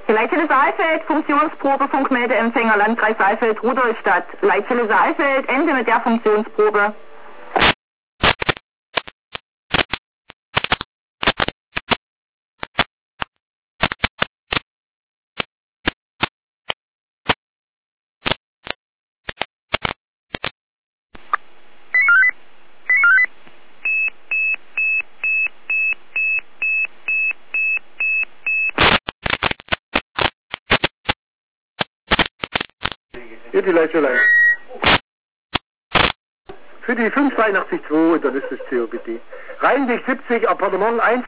Leitstelle Saalfeld, Funktionsprobe, Funkmeldeempfänger, Landkreis Saalfeld, Rudolstadt. Leitstelle Saalfeld, Ende mit der Funktionsprobe. Hier die Leitstelle. Für die 582, dann ist das COBD. Rheinweg 70, Appartement 1.